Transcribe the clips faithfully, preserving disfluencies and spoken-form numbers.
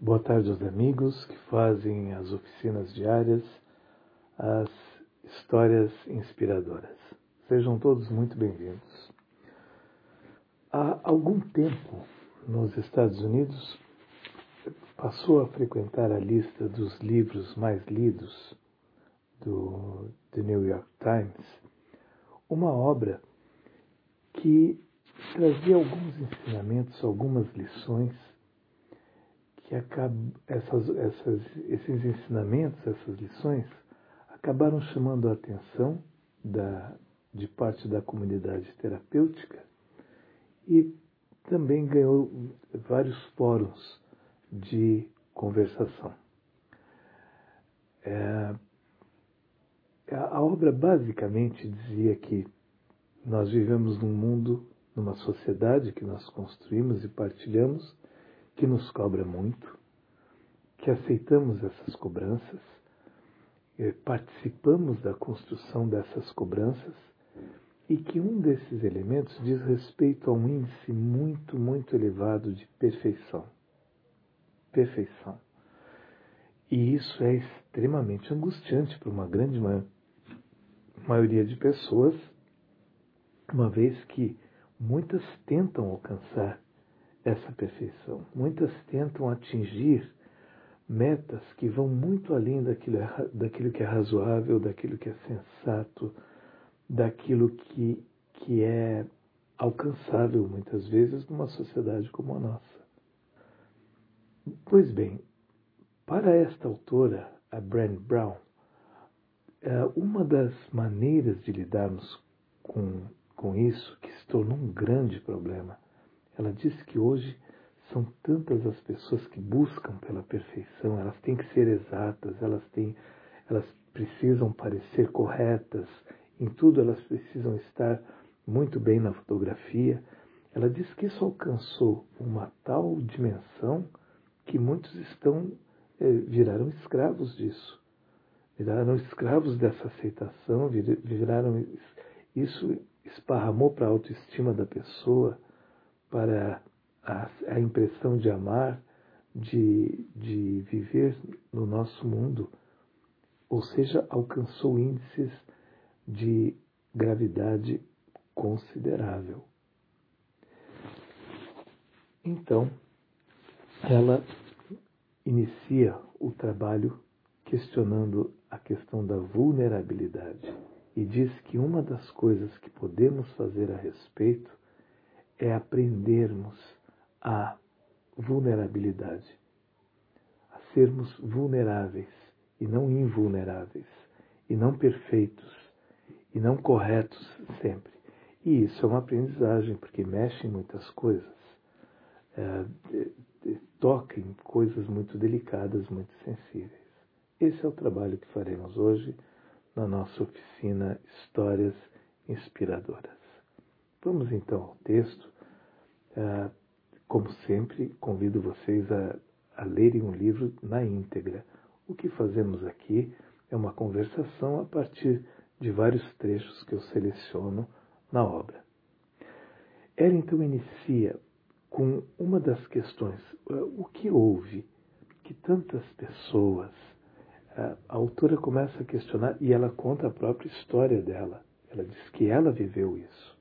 Boa tarde aos amigos que fazem as oficinas diárias, as histórias inspiradoras. Sejam todos muito bem-vindos. Há algum tempo, nos Estados Unidos, passou a frequentar a lista dos livros mais lidos do The New York Times uma obra que trazia alguns ensinamentos, algumas lições que acabam, essas, essas, esses ensinamentos, essas lições, acabaram chamando a atenção da, de parte da comunidade terapêutica e também ganhou vários fóruns de conversação. É, a obra basicamente dizia que nós vivemos num mundo, numa sociedade que nós construímos e partilhamos, que nos cobra muito, que aceitamos essas cobranças, participamos da construção dessas cobranças e que um desses elementos diz respeito a um índice muito, muito elevado de perfeição. Perfeição. E isso é extremamente angustiante para uma grande ma- maioria de pessoas, uma vez que muitas tentam alcançar essa perfeição. Muitas tentam atingir metas que vão muito além daquilo, daquilo que é razoável, daquilo que é sensato, daquilo que, que é alcançável, muitas vezes, numa sociedade como a nossa. Pois bem, para esta autora, a Brené Brown, uma das maneiras de lidarmos com, com isso, que se tornou um grande problema, ela diz que hoje são tantas as pessoas que buscam pela perfeição, elas têm que ser exatas, elas, têm, elas precisam parecer corretas, em tudo elas precisam estar muito bem na fotografia. Ela diz que isso alcançou uma tal dimensão que muitos estão, eh, viraram escravos disso, viraram escravos dessa aceitação, viraram, isso esparramou para a autoestima da pessoa, para a, a impressão de amar, de, de viver no nosso mundo, ou seja, alcançou índices de gravidade considerável. Então, ela inicia o trabalho questionando a questão da vulnerabilidade e diz que uma das coisas que podemos fazer a respeito é aprendermos a vulnerabilidade, a sermos vulneráveis e não invulneráveis, e não perfeitos, e não corretos sempre. E isso é uma aprendizagem, porque mexe em muitas coisas, é, toca em coisas muito delicadas, muito sensíveis. Esse é o trabalho que faremos hoje na nossa oficina Histórias Inspiradoras. Vamos então ao texto. Uh, como sempre, convido vocês a, a lerem um livro na íntegra. O que fazemos aqui é uma conversação a partir de vários trechos que eu seleciono na obra. Ela então inicia com uma das questões: uh, o que houve que tantas pessoas... Uh, a autora começa a questionar e ela conta a própria história dela. Ela diz que ela viveu isso.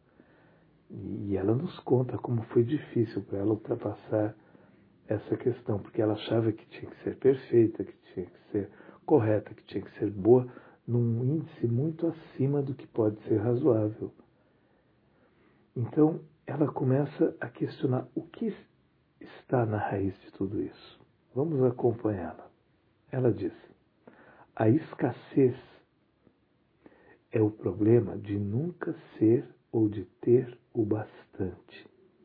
E ela nos conta como foi difícil para ela ultrapassar essa questão, porque ela achava que tinha que ser perfeita, que tinha que ser correta, que tinha que ser boa, num índice muito acima do que pode ser razoável. Então, ela começa a questionar o que está na raiz de tudo isso. Vamos acompanhá-la. Ela diz: a escassez é o problema de nunca ser ou de ter o bastante.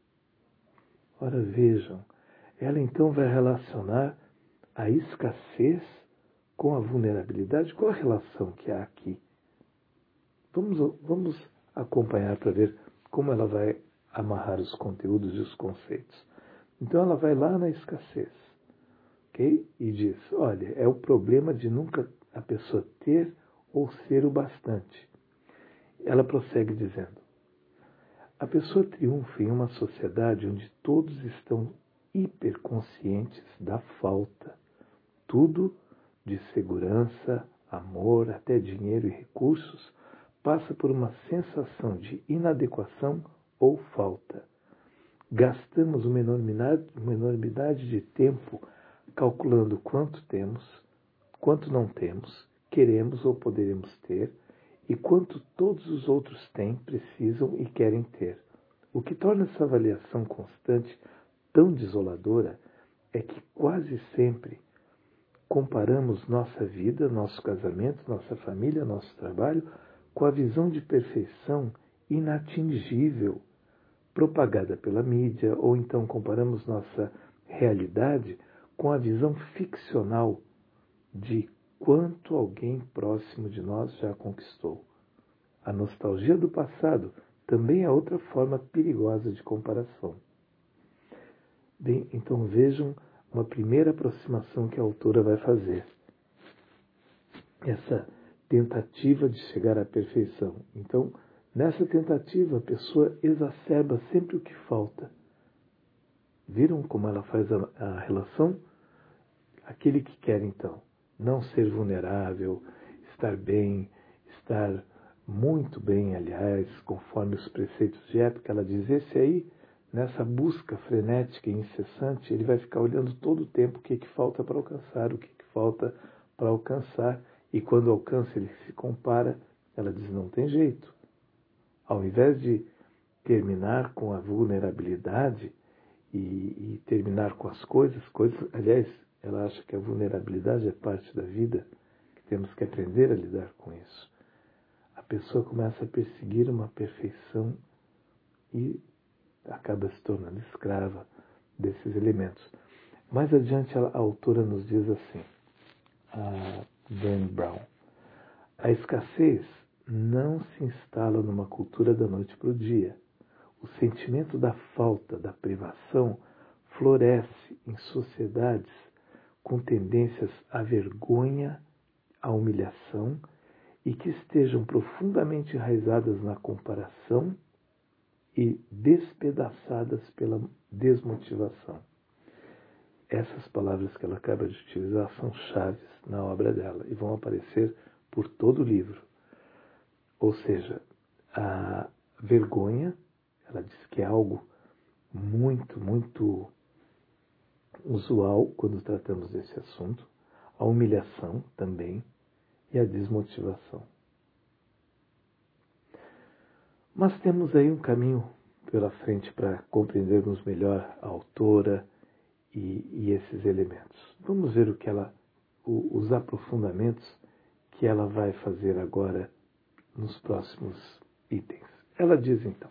Ora, vejam, ela então vai relacionar a escassez com a vulnerabilidade. Qual a relação que há aqui? Vamos, vamos acompanhar para ver como ela vai amarrar os conteúdos e os conceitos. Então ela vai lá na escassez, ok? E diz, olha, é o problema de nunca a pessoa ter ou ser o bastante. Ela prossegue dizendo: a pessoa triunfa em uma sociedade onde todos estão hiperconscientes da falta. Tudo, de segurança, amor, até dinheiro e recursos, passa por uma sensação de inadequação ou falta. Gastamos uma enormidade, uma enormidade de tempo calculando quanto temos, quanto não temos, queremos ou poderemos ter, e quanto todos os outros têm, precisam e querem ter. O que torna essa avaliação constante tão desoladora é que quase sempre comparamos nossa vida, nosso casamento, nossa família, nosso trabalho com a visão de perfeição inatingível propagada pela mídia, ou então comparamos nossa realidade com a visão ficcional de quanto alguém próximo de nós já conquistou. A nostalgia do passado também é outra forma perigosa de comparação. Bem, então vejam uma primeira aproximação que a autora vai fazer. Essa tentativa de chegar à perfeição. Então, nessa tentativa, a pessoa exacerba sempre o que falta. Viram como ela faz a, a relação? Aquele que quer, então, não ser vulnerável, estar bem, estar muito bem, aliás, conforme os preceitos de época, ela diz, esse aí, nessa busca frenética e incessante, ele vai ficar olhando todo o tempo o que, que falta para alcançar, o que, que falta para alcançar, e quando alcança ele se compara, ela diz, não tem jeito. Ao invés de terminar com a vulnerabilidade e, e terminar com as coisas, coisas, aliás, ela acha que a vulnerabilidade é parte da vida, que temos que aprender a lidar com isso. A pessoa começa a perseguir uma perfeição e acaba se tornando escrava desses elementos. Mais adiante, a autora nos diz assim, a Dan Brown, a escassez não se instala numa cultura da noite para o dia. O sentimento da falta, da privação, floresce em sociedades com tendências à vergonha, à humilhação e que estejam profundamente enraizadas na comparação e despedaçadas pela desmotivação. Essas palavras que ela acaba de utilizar são chaves na obra dela e vão aparecer por todo o livro. Ou seja, a vergonha, ela diz que é algo muito, muito usual quando tratamos desse assunto, a humilhação também e a desmotivação. Mas temos aí um caminho pela frente para compreendermos melhor a autora e, e esses elementos. Vamos ver o que ela, o, os aprofundamentos que ela vai fazer agora nos próximos itens. Ela diz então,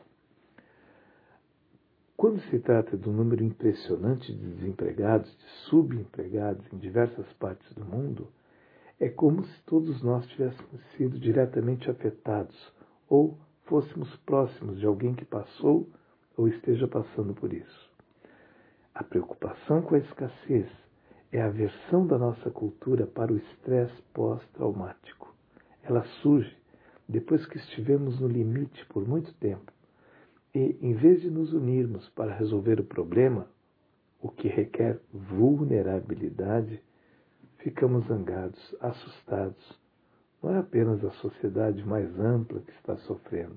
quando se trata de um número impressionante de desempregados, de subempregados em diversas partes do mundo, é como se todos nós tivéssemos sido diretamente afetados ou fôssemos próximos de alguém que passou ou esteja passando por isso. A preocupação com a escassez é a aversão da nossa cultura para o estresse pós-traumático. Ela surge depois que estivemos no limite por muito tempo e, em vez de nos unirmos para resolver o problema, o que requer vulnerabilidade, ficamos zangados, assustados. Não é apenas a sociedade mais ampla que está sofrendo.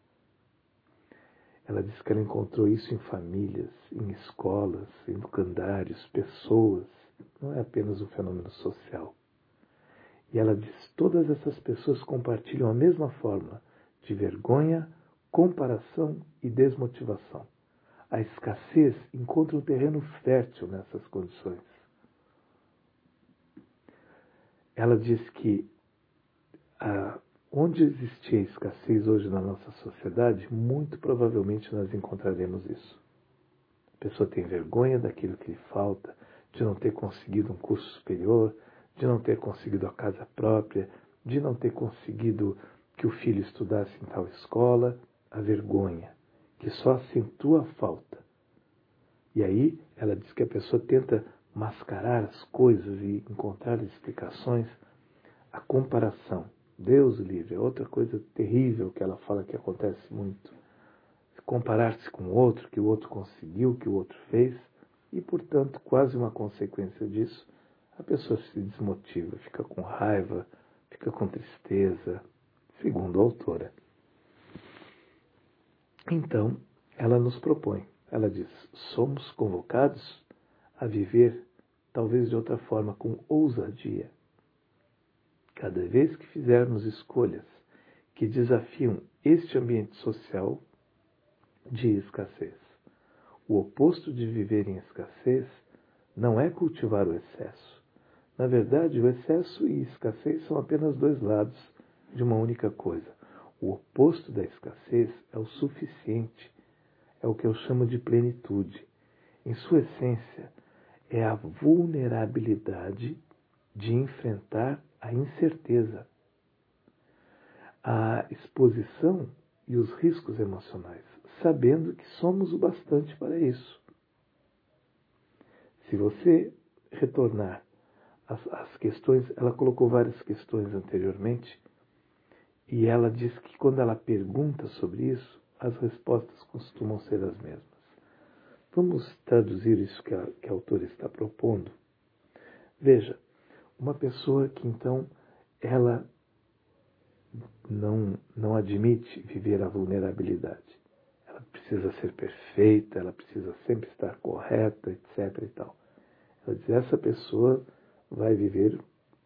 Ela diz que ela encontrou isso em famílias, em escolas, em educandários, pessoas. Não é apenas um fenômeno social. E ela diz que todas essas pessoas compartilham a mesma forma de vergonha, comparação e desmotivação. A escassez encontra um terreno fértil nessas condições. Ela diz que ah, onde existia escassez hoje na nossa sociedade, muito provavelmente nós encontraremos isso. A pessoa tem vergonha daquilo que lhe falta, de não ter conseguido um curso superior, de não ter conseguido a casa própria, de não ter conseguido que o filho estudasse em tal escola, a vergonha, que só acentua a falta. E aí ela diz que a pessoa tenta mascarar as coisas e encontrar explicações. A comparação, Deus o livre, é outra coisa terrível que ela fala que acontece muito. Comparar-se com o outro, que o outro conseguiu, que o outro fez, e, portanto, quase uma consequência disso, a pessoa se desmotiva, fica com raiva, fica com tristeza, segundo a autora. Então, ela nos propõe, ela diz, somos convocados a viver talvez de outra forma, com ousadia. Cada vez que fizermos escolhas que desafiam este ambiente social de escassez. O oposto de viver em escassez não é cultivar o excesso. Na verdade, o excesso e escassez são apenas dois lados de uma única coisa. O oposto da escassez é o suficiente, é o que eu chamo de plenitude. Em sua essência, é a vulnerabilidade de enfrentar a incerteza, a exposição e os riscos emocionais, sabendo que somos o bastante para isso. Se você retornar às, às questões, ela colocou várias questões anteriormente, e ela diz que quando ela pergunta sobre isso, as respostas costumam ser as mesmas. Vamos traduzir isso que a, que a autora está propondo? Veja, uma pessoa que então ela não, não admite viver a vulnerabilidade. Ela precisa ser perfeita, ela precisa sempre estar correta, etc. e tal. Ela diz, essa pessoa vai viver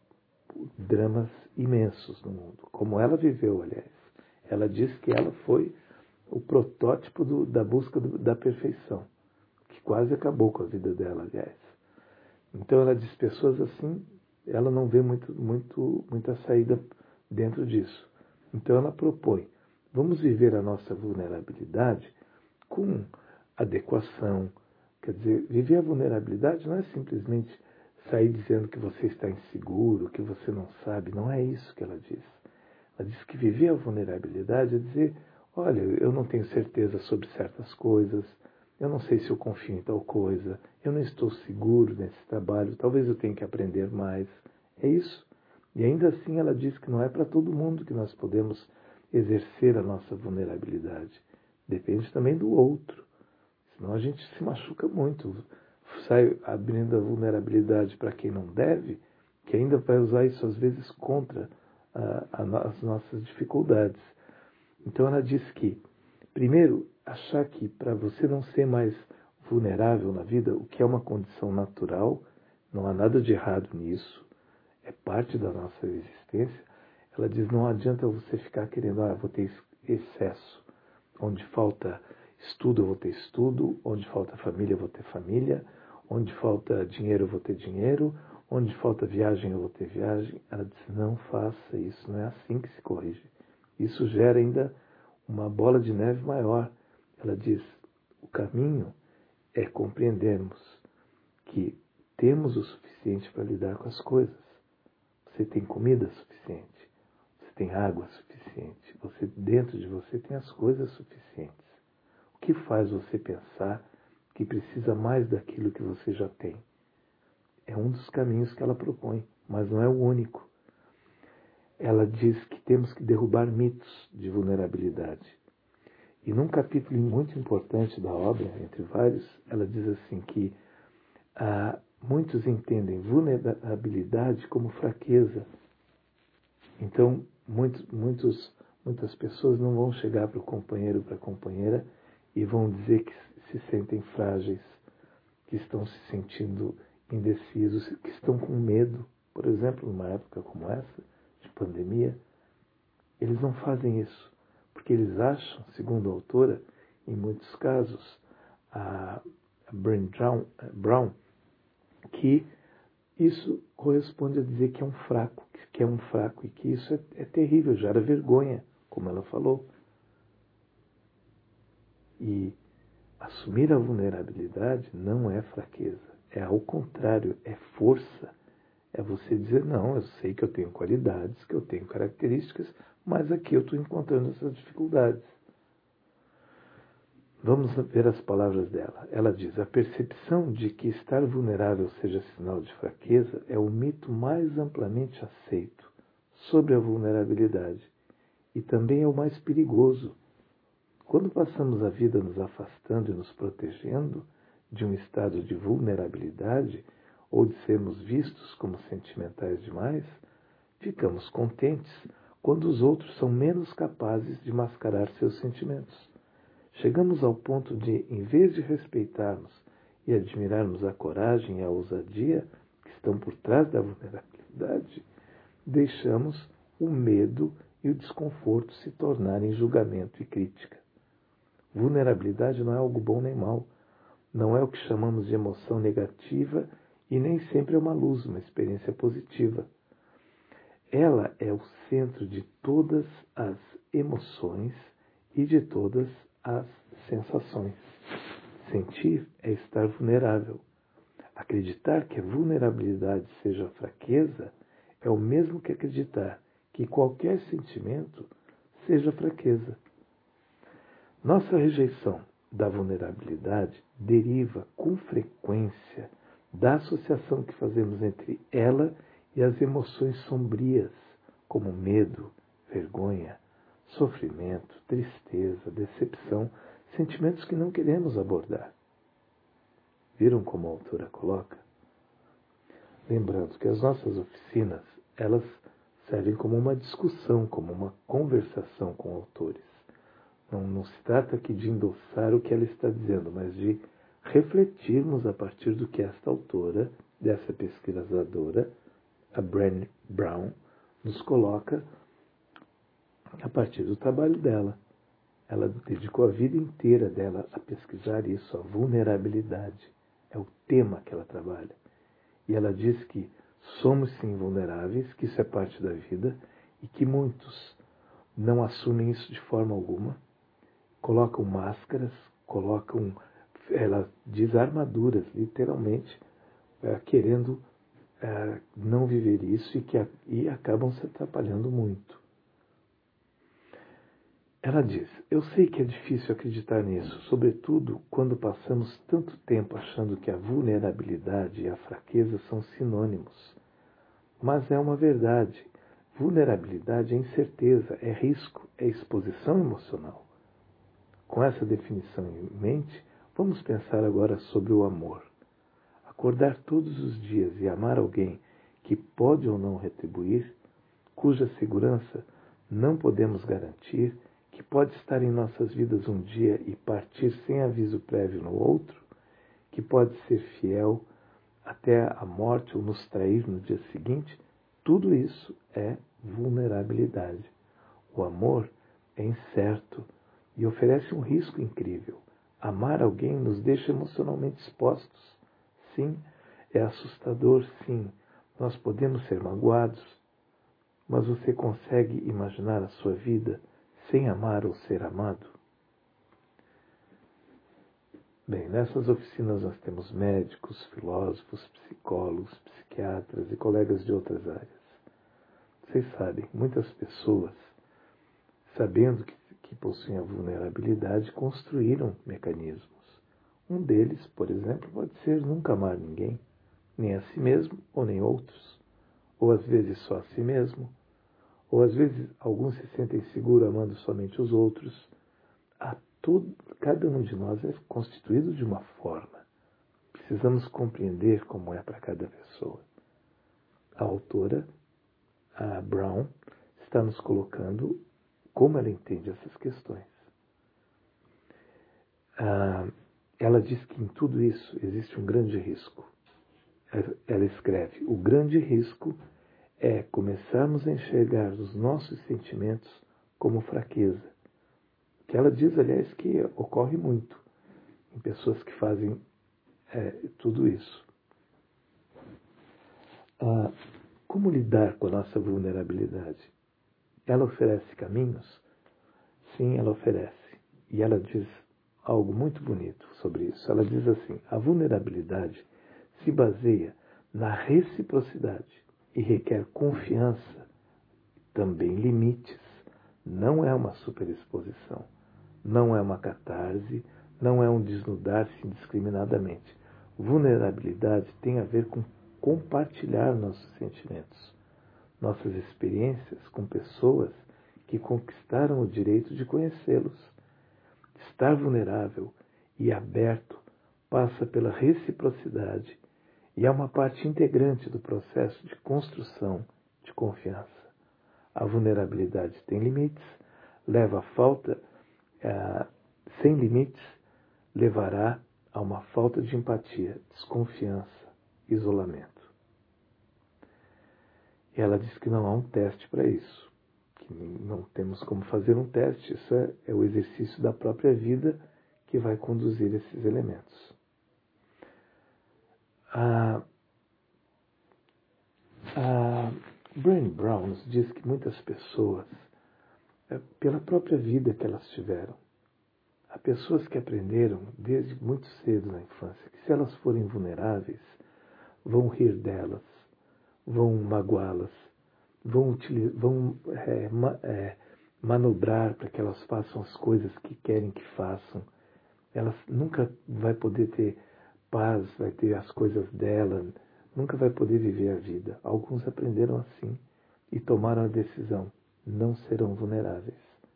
dramas imensos no mundo, como ela viveu, aliás. Ela diz que ela foi o protótipo do, da busca do, da perfeição, que quase acabou com a vida dela, aliás. Então ela diz, pessoas assim, ela não vê muito, muito, muita saída dentro disso. Então ela propõe, vamos viver a nossa vulnerabilidade com adequação. Quer dizer, viver a vulnerabilidade não é simplesmente sair dizendo que você está inseguro, que você não sabe. Não é isso que ela diz. Ela diz que viver a vulnerabilidade é dizer, olha, eu não tenho certeza sobre certas coisas, eu não sei se eu confio em tal coisa, eu não estou seguro nesse trabalho, talvez eu tenha que aprender mais. É isso. E ainda assim ela diz que não é para todo mundo que nós podemos exercer a nossa vulnerabilidade. Depende também do outro. Senão a gente se machuca muito. Sai abrindo a vulnerabilidade para quem não deve, que ainda vai usar isso às vezes contra a, a, as nossas dificuldades. Então ela diz que, primeiro, achar que para você não ser mais vulnerável na vida, o que é uma condição natural, não há nada de errado nisso, é parte da nossa existência. Ela diz, não adianta você ficar querendo, ah, vou ter excesso. Onde falta estudo, eu vou ter estudo. Onde falta família, eu vou ter família. Onde falta dinheiro, eu vou ter dinheiro. Onde falta viagem, eu vou ter viagem. Ela diz, não faça isso, não é assim que se corrige. Isso gera ainda uma bola de neve maior. Ela diz, o caminho é compreendermos que temos o suficiente para lidar com as coisas. Você tem comida suficiente, você tem água suficiente, você, dentro de você tem as coisas suficientes. O que faz você pensar que precisa mais daquilo que você já tem? É um dos caminhos que ela propõe, mas não é o único. Ela diz que temos que derrubar mitos de vulnerabilidade. E num capítulo muito importante da obra, entre vários, ela diz assim que ah, muitos entendem vulnerabilidade como fraqueza. Então, muitos, muitos, muitas pessoas não vão chegar para o companheiro ou para a companheira e vão dizer que se sentem frágeis, que estão se sentindo indecisos, que estão com medo. Por exemplo, numa época como essa, de pandemia, eles não fazem isso, porque eles acham, segundo a autora, em muitos casos, a Brené Brown, que isso corresponde a dizer que é um fraco, que é um fraco e que isso é, é terrível, gera vergonha, como ela falou. E assumir a vulnerabilidade não é fraqueza, é ao contrário, é força. É você dizer, não, eu sei que eu tenho qualidades, que eu tenho características, mas aqui eu estou encontrando essas dificuldades. Vamos ver as palavras dela. Ela diz, a percepção de que estar vulnerável seja sinal de fraqueza é o mito mais amplamente aceito sobre a vulnerabilidade e também é o mais perigoso. Quando passamos a vida nos afastando e nos protegendo, de um estado de vulnerabilidade ou de sermos vistos como sentimentais demais, ficamos contentes quando os outros são menos capazes de mascarar seus sentimentos. Chegamos ao ponto de, em vez de respeitarmos e admirarmos a coragem e a ousadia que estão por trás da vulnerabilidade, deixamos o medo e o desconforto se tornarem julgamento e crítica. Vulnerabilidade não é algo bom nem mal. Não é o que chamamos de emoção negativa e nem sempre é uma luz, uma experiência positiva. Ela é o centro de todas as emoções e de todas as sensações. Sentir é estar vulnerável. Acreditar que a vulnerabilidade seja fraqueza é o mesmo que acreditar que qualquer sentimento seja fraqueza. Nossa rejeição da vulnerabilidade deriva com frequência da associação que fazemos entre ela e as emoções sombrias, como medo, vergonha, sofrimento, tristeza, decepção, sentimentos que não queremos abordar. Viram como a autora coloca? Lembrando que as nossas oficinas, elas servem como uma discussão, como uma conversação com autores. Não, não se trata aqui de endossar o que ela está dizendo, mas de refletirmos a partir do que esta autora, dessa pesquisadora, a Brené Brown, nos coloca a partir do trabalho dela. Ela dedicou a vida inteira dela a pesquisar isso, a vulnerabilidade. É o tema que ela trabalha. E ela diz que somos sim vulneráveis, que isso é parte da vida e que muitos não assumem isso de forma alguma, colocam máscaras, colocam, ela diz armaduras, literalmente, é, querendo é, não viver isso e, que, e acabam se atrapalhando muito. Ela diz, eu sei que é difícil acreditar nisso, sobretudo quando passamos tanto tempo achando que a vulnerabilidade e a fraqueza são sinônimos. Mas é uma verdade. Vulnerabilidade é incerteza, é risco, é exposição emocional. Com essa definição em mente, vamos pensar agora sobre o amor. Acordar todos os dias e amar alguém que pode ou não retribuir, cuja segurança não podemos garantir, que pode estar em nossas vidas um dia e partir sem aviso prévio no outro, que pode ser fiel até a morte ou nos trair no dia seguinte, tudo isso é vulnerabilidade. O amor é incerto e oferece um risco incrível. Amar alguém nos deixa emocionalmente expostos. Sim, é assustador, sim. Nós podemos ser magoados, mas você consegue imaginar a sua vida sem amar ou ser amado? Bem, nessas oficinas nós temos médicos, filósofos, psicólogos, psiquiatras e colegas de outras áreas. Vocês sabem, muitas pessoas, sabendo que, que possuem a vulnerabilidade, construíram mecanismos. Um deles, por exemplo, pode ser nunca amar ninguém, nem a si mesmo ou nem outros, ou às vezes só a si mesmo, ou às vezes alguns se sentem seguros amando somente os outros. A todo, cada um de nós é constituído de uma forma. Precisamos compreender como é para cada pessoa. A autora, a Brown, está nos colocando como ela entende essas questões. Ah, ela diz que em tudo isso existe um grande risco. Ela escreve, o grande risco é começarmos a enxergar os nossos sentimentos como fraqueza. Que ela diz, aliás, que ocorre muito em pessoas que fazem é, tudo isso. Ah, como lidar com a nossa vulnerabilidade? Ela oferece caminhos? Sim, ela oferece. E ela diz algo muito bonito sobre isso. Ela diz assim, a vulnerabilidade se baseia na reciprocidade e requer confiança, também limites. Não é uma superexposição, não é uma catarse, não é um desnudar-se indiscriminadamente. Vulnerabilidade tem a ver com compartilhar nossos sentimentos, nossas experiências com pessoas que conquistaram o direito de conhecê-los. Estar vulnerável e aberto passa pela reciprocidade e é uma parte integrante do processo de construção de confiança. A vulnerabilidade tem limites, leva a falta, eh, sem limites, levará a uma falta de empatia, desconfiança, isolamento. E ela diz que não há um teste para isso, que não temos como fazer um teste, isso é, é o exercício da própria vida que vai conduzir esses elementos. A, a Brené Brown nos diz que muitas pessoas, pela própria vida que elas tiveram, há pessoas que aprenderam desde muito cedo na infância que se elas forem vulneráveis, vão rir delas, vão magoá-las, vão, vão é, ma, é, manobrar para que elas façam as coisas que querem que façam. Elas nunca vai poder ter paz, vai ter as coisas dela, nunca vai poder viver a vida. Alguns aprenderam assim e tomaram a decisão, não serão vulneráveis.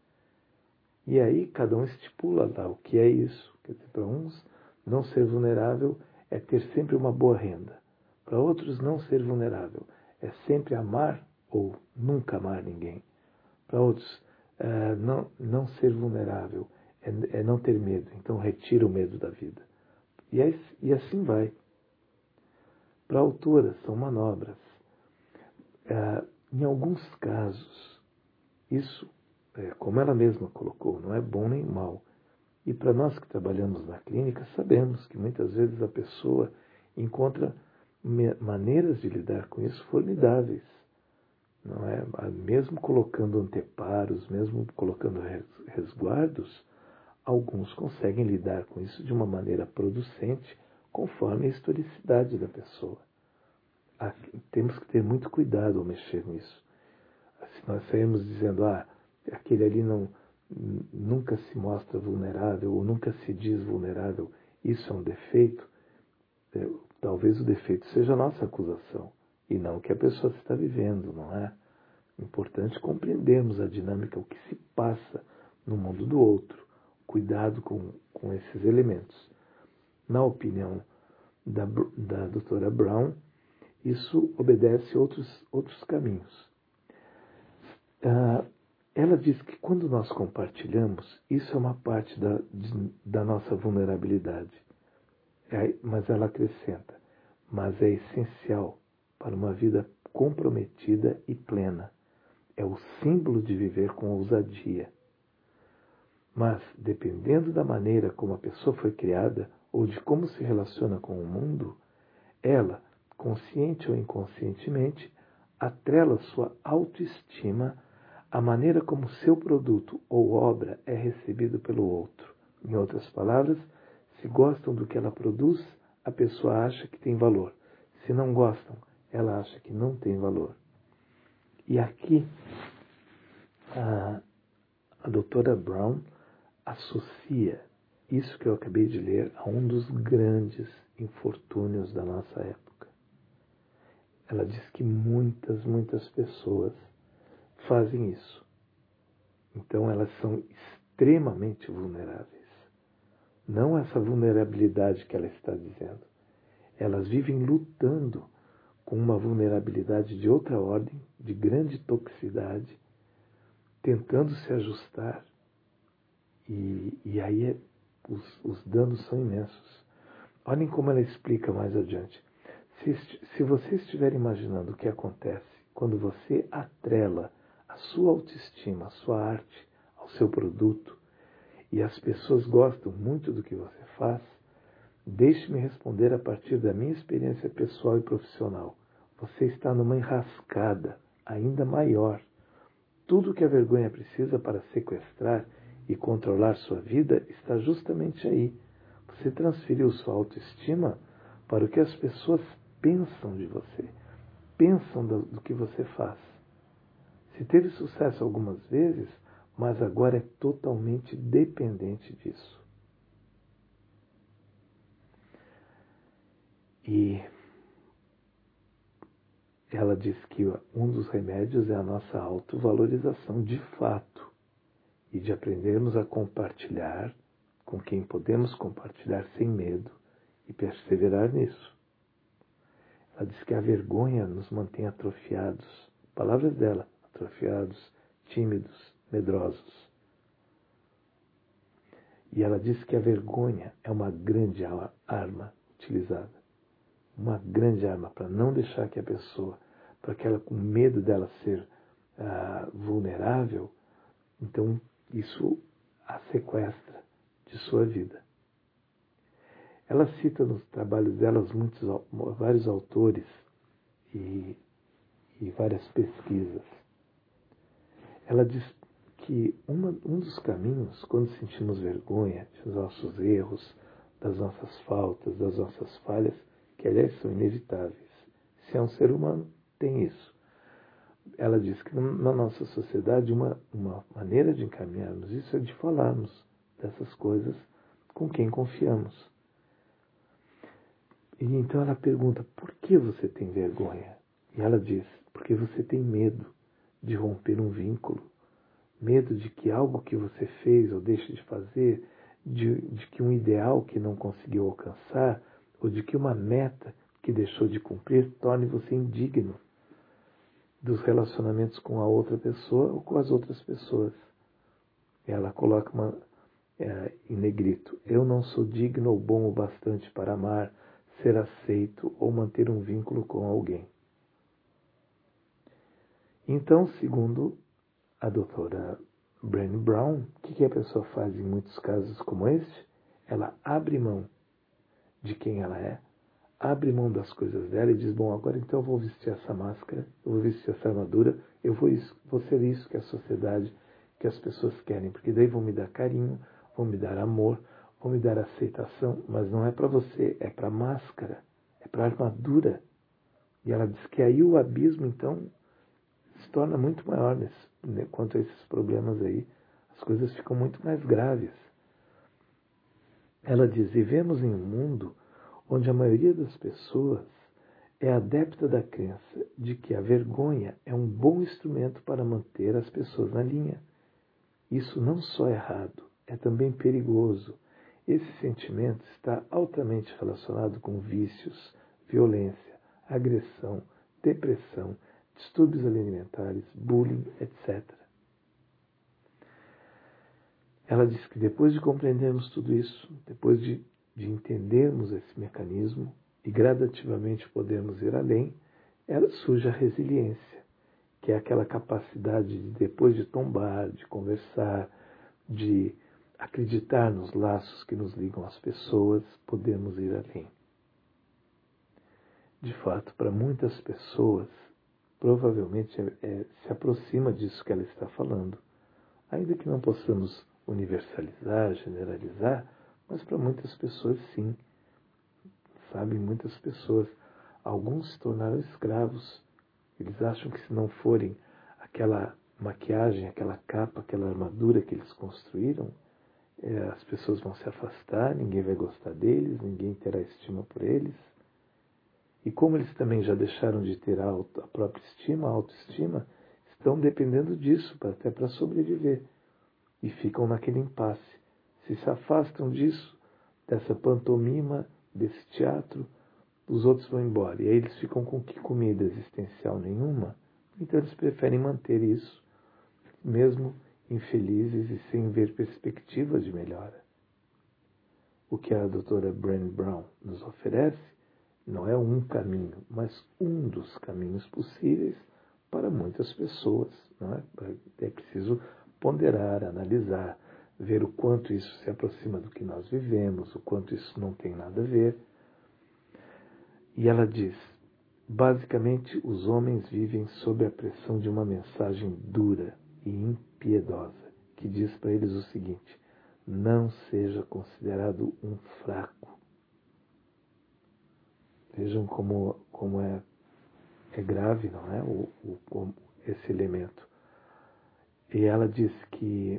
E aí cada um estipula lá o que é isso. Quer dizer, para uns, não ser vulnerável é ter sempre uma boa renda. Para outros, não ser vulnerável é sempre amar ou nunca amar ninguém. Para outros, uh, não, não ser vulnerável é, é não ter medo. Então, retira o medo da vida. E, é, e assim vai. Para autoras, são manobras. Uh, em alguns casos, isso, é, como ela mesma colocou, não é bom nem mal. E para nós que trabalhamos na clínica, sabemos que muitas vezes a pessoa encontra maneiras de lidar com isso formidáveis, não é? Mesmo colocando anteparos, mesmo colocando resguardos, alguns conseguem lidar com isso de uma maneira producente, conforme a historicidade da pessoa. Temos que ter muito cuidado ao mexer nisso. Se nós saímos dizendo, ah, aquele ali não, nunca se mostra vulnerável ou nunca se diz vulnerável, isso é um defeito, talvez o defeito seja a nossa acusação e não o que a pessoa está vivendo, não é? Importante compreendermos a dinâmica, o que se passa no mundo do outro. Cuidado com, com esses elementos. Na opinião da, da doutora Brown, isso obedece outros, outros caminhos. Ah, ela diz que quando nós compartilhamos, isso é uma parte da, de, da nossa vulnerabilidade. É, mas ela acrescenta, mas é essencial para uma vida comprometida e plena. É o símbolo de viver com ousadia. Mas, dependendo da maneira como a pessoa foi criada ou de como se relaciona com o mundo, ela, consciente ou inconscientemente, atrela sua autoestima à maneira como seu produto ou obra é recebido pelo outro. Em outras palavras, se gostam do que ela produz, a pessoa acha que tem valor. Se não gostam, ela acha que não tem valor. E aqui, a, a doutora Brown associa isso que eu acabei de ler a um dos grandes infortúnios da nossa época. Ela diz que muitas, muitas pessoas fazem isso. Então elas são extremamente vulneráveis. Não essa vulnerabilidade que ela está dizendo. Elas vivem lutando com uma vulnerabilidade de outra ordem, de grande toxicidade, tentando se ajustar. E, e aí é, os, os danos são imensos. Olhem como ela explica mais adiante. Se, se você estiver imaginando o que acontece quando você atrela a sua autoestima, a sua arte, ao seu produto, e as pessoas gostam muito do que você faz, deixe-me responder a partir da minha experiência pessoal e profissional. Você está numa enrascada ainda maior. Tudo o que a vergonha precisa para sequestrar e controlar sua vida está justamente aí. Você transferiu sua autoestima para o que as pessoas pensam de você, pensam do, do que você faz. Se teve sucesso algumas vezes, mas agora é totalmente dependente disso. E ela diz que um dos remédios é a nossa autovalorização de fato e de aprendermos a compartilhar com quem podemos compartilhar sem medo e perseverar nisso. Ela diz que a vergonha nos mantém atrofiados. Palavras dela, atrofiados, tímidos, medrosos. E ela diz que a vergonha é uma grande arma utilizada. Uma grande arma para não deixar que a pessoa, para que ela, com medo dela ser ah, vulnerável, então isso a sequestra de sua vida. Ela cita nos trabalhos delas muitos, vários autores e, e várias pesquisas. Ela diz que uma, um dos caminhos, quando sentimos vergonha dos nossos erros, das nossas faltas, das nossas falhas, que aliás são inevitáveis. Se é um ser humano, tem isso. Ela diz que na nossa sociedade uma, uma maneira de encaminharmos isso é de falarmos dessas coisas com quem confiamos. E então ela pergunta, por que você tem vergonha? E ela diz, porque você tem medo de romper um vínculo. Medo de que algo que você fez ou deixe de fazer, de, de que um ideal que não conseguiu alcançar, ou de que uma meta que deixou de cumprir torne você indigno dos relacionamentos com a outra pessoa ou com as outras pessoas. Ela coloca uma, é, em negrito, eu não sou digno ou bom o bastante para amar, ser aceito ou manter um vínculo com alguém. Então, segundo a doutora Brené Brown, o que a pessoa faz em muitos casos como este? Ela abre mão de quem ela é, abre mão das coisas dela e diz, bom, agora então eu vou vestir essa máscara, eu vou vestir essa armadura, eu vou, isso, vou ser isso que a sociedade, que as pessoas querem, porque daí vão me dar carinho, vão me dar amor, vão me dar aceitação, mas não é para você, é para a máscara, é para a armadura. E ela diz que aí o abismo, então, se torna muito maior nesse, né, quanto a esses problemas aí, as coisas ficam muito mais graves. Ela diz, vivemos em um mundo onde a maioria das pessoas é adepta da crença de que a vergonha é um bom instrumento para manter as pessoas na linha. Isso não só é errado, é também perigoso. Esse sentimento está altamente relacionado com vícios, violência, agressão, depressão, distúrbios alimentares, bullying, etcétera. Ela diz que depois de compreendermos tudo isso, depois de, de entendermos esse mecanismo e gradativamente podermos ir além, ela surge a resiliência, que é aquela capacidade de, depois de tombar, de conversar, de acreditar nos laços que nos ligam às pessoas, podemos ir além. De fato, para muitas pessoas, provavelmente é, é, se aproxima disso que ela está falando. Ainda que não possamos universalizar, generalizar, mas para muitas pessoas sim. Sabe, muitas pessoas, alguns se tornaram escravos. Eles acham que se não forem aquela maquiagem, aquela capa, aquela armadura que eles construíram, é, as pessoas vão se afastar, ninguém vai gostar deles, ninguém terá estima por eles. E como eles também já deixaram de ter a, auto, a própria estima, a autoestima, estão dependendo disso pra, até para sobreviver. E ficam naquele impasse. Se se afastam disso, dessa pantomima, desse teatro, os outros vão embora. E aí eles ficam com que comida existencial nenhuma. Então eles preferem manter isso, mesmo infelizes e sem ver perspectivas de melhora. O que a doutora Brené Brown nos oferece não é um caminho, mas um dos caminhos possíveis para muitas pessoas. Não é? É preciso ponderar, analisar, ver o quanto isso se aproxima do que nós vivemos, o quanto isso não tem nada a ver. E ela diz, basicamente, os homens vivem sob a pressão de uma mensagem dura e impiedosa, que diz para eles o seguinte, não seja considerado um fraco. Vejam como, como é, é grave, não é, o, o, esse elemento. E ela diz que,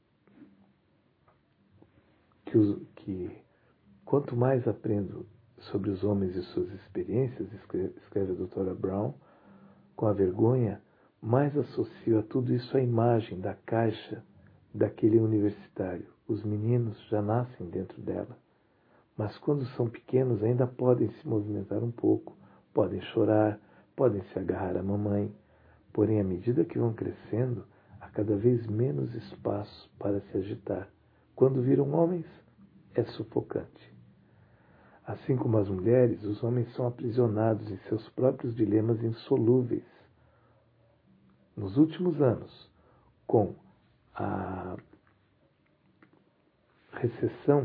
que, os, que quanto mais aprendo sobre os homens e suas experiências, escreve, escreve a doutora Brown, com a vergonha, mais associo a tudo isso a imagem da caixa daquele universitário. Os meninos já nascem dentro dela. mas quando são pequenos ainda podem se movimentar um pouco, podem chorar, podem se agarrar à mamãe. Porém, à medida que vão crescendo, há cada vez menos espaço para se agitar. Quando viram homens, é sufocante. Assim como as mulheres, os homens são aprisionados em seus próprios dilemas insolúveis. Nos últimos anos, com a recessão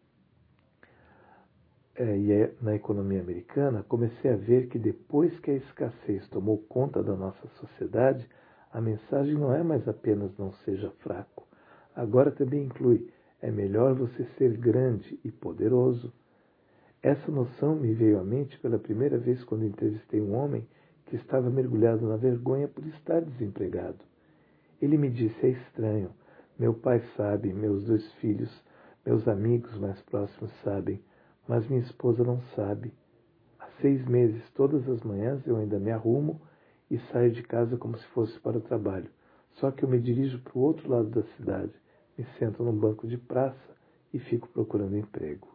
é, e é, na economia americana, comecei a ver que depois que a escassez tomou conta da nossa sociedade, a mensagem não é mais apenas não seja fraco. Agora também inclui, é melhor você ser grande e poderoso. Essa noção me veio à mente pela primeira vez quando entrevistei um homem que estava mergulhado na vergonha por estar desempregado. Ele me disse, é estranho, meu pai sabe, meus dois filhos, meus amigos mais próximos sabem, mas minha esposa não sabe. Há seis meses, todas as manhãs, eu ainda me arrumo e saio de casa como se fosse para o trabalho. Só que eu me dirijo para o outro lado da cidade, me sento num banco de praça e fico procurando emprego.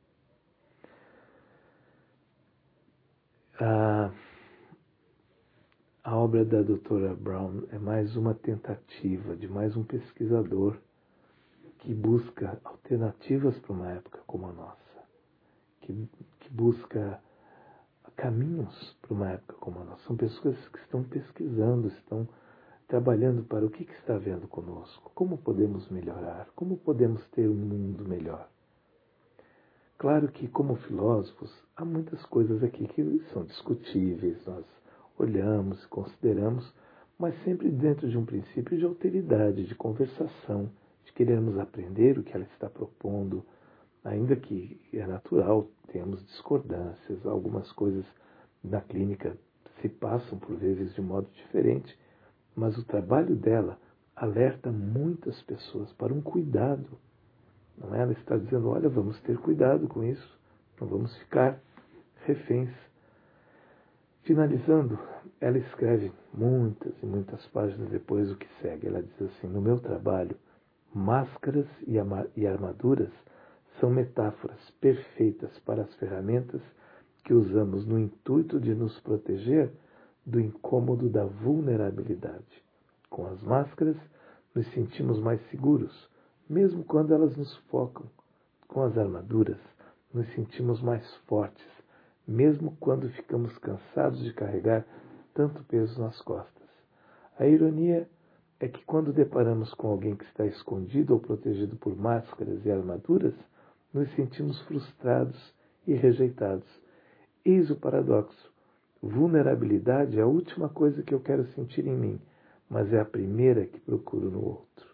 A, a obra da doutora Brown é mais uma tentativa de mais um pesquisador que busca alternativas para uma época como a nossa, que, que busca caminhos para uma época como a nossa. São pessoas que estão pesquisando, estão trabalhando para o que, que está havendo conosco, como podemos melhorar, como podemos ter um mundo melhor. Claro que, como filósofos, há muitas coisas aqui que são discutíveis, nós olhamos, consideramos, mas sempre dentro de um princípio de alteridade, de conversação, de querermos aprender o que ela está propondo, ainda que é natural, temos discordâncias, algumas coisas na clínica se passam por vezes de modo diferente, mas o trabalho dela alerta muitas pessoas para um cuidado. Não é? Ela está dizendo, olha, vamos ter cuidado com isso, não vamos ficar reféns. Finalizando, ela escreve muitas e muitas páginas depois o que segue. Ela diz assim, no meu trabalho, máscaras e armaduras são metáforas perfeitas para as ferramentas que usamos no intuito de nos proteger do incômodo da vulnerabilidade. Com as máscaras, nos sentimos mais seguros, mesmo quando elas nos sufocam. Com as armaduras, nos sentimos mais fortes, mesmo quando ficamos cansados de carregar tanto peso nas costas. A ironia é que quando deparamos com alguém que está escondido ou protegido por máscaras e armaduras, nos sentimos frustrados e rejeitados. Eis o paradoxo. Vulnerabilidade é a última coisa que eu quero sentir em mim, mas é a primeira que procuro no outro.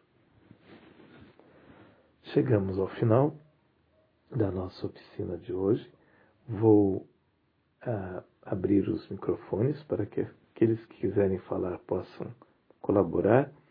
Chegamos ao final da nossa oficina de hoje. Vou ah, abrir os microfones para que aqueles que quiserem falar possam colaborar.